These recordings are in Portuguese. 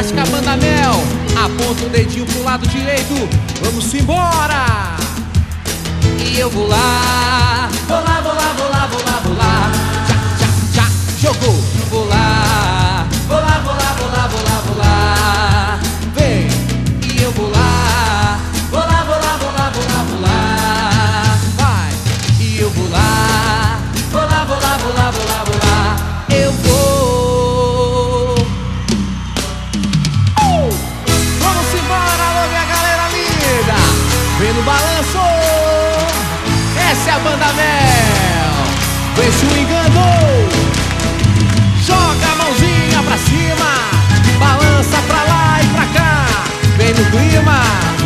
fantástica banda Mel. Aponta o dedinho pro lado direito. Vamos embora! E eu vou lá, vou lá, vou lá, vou lá, vou lá, vou lá. Tchá, tchá, tchá, jogou. Vou lá, vou lá, vou lá, vou lá, vou lá, vou lá. Vem, e eu vou lá, vou lá, vou lá, vou lá, vou lá, vou lá. Vai, e eu vou lá, vou lá, vou lá, vou lá, vou lá, vou lá. Eu vou. Vamos embora, alô minha galera linda. Vem no balanço. Essa é a banda Mel. Vem swingando. Joga a mãozinha pra cima, balança pra lá e pra cá. Vem no clima,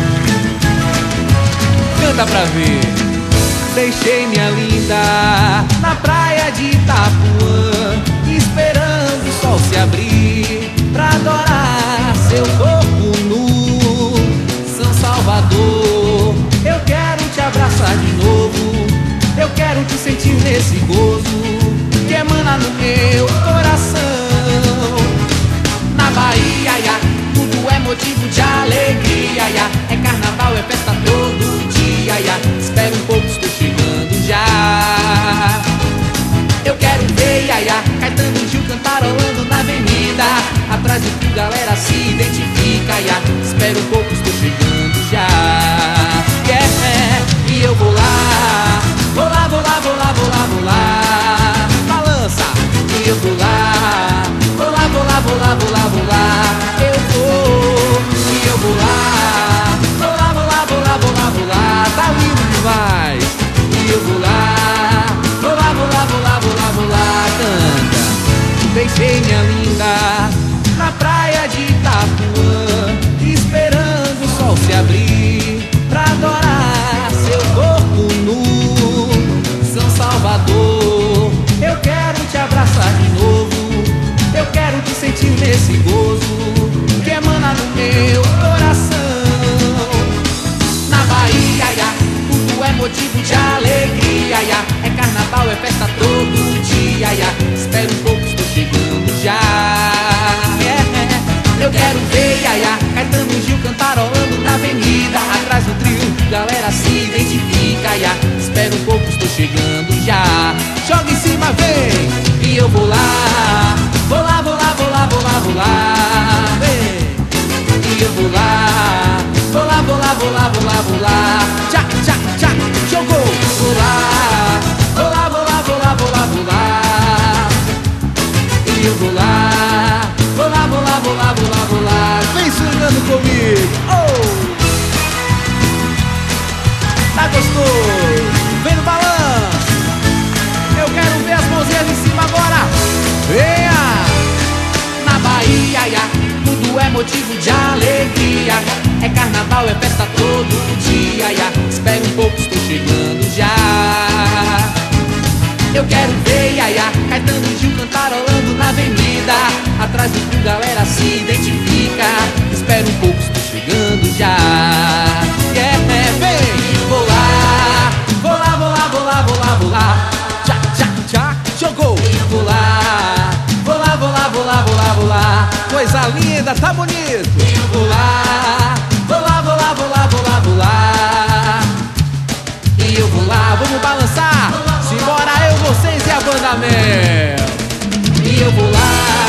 canta pra ver. Deixei minha linda na praia de Itapuã, esperando o sol se abrir pra adorar seu corpo nu. São Salvador, eu quero te abraçar de novo. Eu quero te sentir nesse gozo que emana no meu coração. Na Bahia, ia, tudo é motivo de alegria, ia. É carnaval, é festa todo dia, ia. Espera um pouco, estou chegando já. Eu quero ver, ia, Caetano e Gil cantarolando na avenida. Atrás do que galera se identifica, ia. Espera um pouco, estou chegando já. Yeah. E eu vou lá, vou lá, vou lá, vou lá, vou lá, vou lá. Balança. E eu vou lá, vou lá, vou lá, vou lá, vou lá, vou lá. Eu vou, e eu vou lá, vou lá, vou lá, vou lá, vou lá, vou lá. Tá lindo demais. E eu vou lá, vou lá, vou lá, vou lá, vou lá, vou lá. Canta. Deixei minha linda na praia de Itapuã, esperando o sol se abrir pra adorar seu corpo nu. São Salvador, eu quero te abraçar de novo. Eu quero te sentir nesse gozo que emana no meu coração. Na Bahia, ia, tudo é motivo de alegria, ia. É carnaval, é festa todo dia, ia. Espera um pouco, estou chegando já. Yeah. Eu quero ver, ia, Caetano e Gil cantarolando na avenida. Atrás do trio, galera se identifica, ia. Espera um pouco, estou chegando já. Joga em cima, vem. E eu vou lá, vou lá, vou lá, vou lá, vou lá, vou lá. Vem. E eu vou lá, vou lá, vou lá, vou lá, vou lá, vou lá. Tchá, tchá, tchá, jogou. Vou lá, vou lá, vou lá, vou lá, vou lá, vou lá. E eu vou lá, vou lá, vou lá, vou lá, vou lá, vou lá. Vem swingando comigo. Oh! Tá gostoso? Vem no balanço. Eu quero ver as mãozinhas em cima agora. Venha! Na Bahia, ia, tudo é motivo de alegria. É carnaval, é festa todo dia, ia. Espera um pouco, estou chegando já. Eu quero ver, ia, Caetano e Gil cantarolando na avenida. Atrás do que galera se identifica. Espera um pouco, estou chegando já. Yeah, vem! Vou lá, vou lá, vou lá, vou lá, vou lá, vou lá. Tchá, tchá, tchá, jogou. Vou lá, vou lá, vou lá, vou lá, vou lá, vou lá. Coisa linda, tá bonito. Vou lá, vou lá, vou lá, vou lá, vou lá, vou lá. E eu vou lá, vamos balançar. Simbora eu, vocês e a banda Mel. E eu vou lá.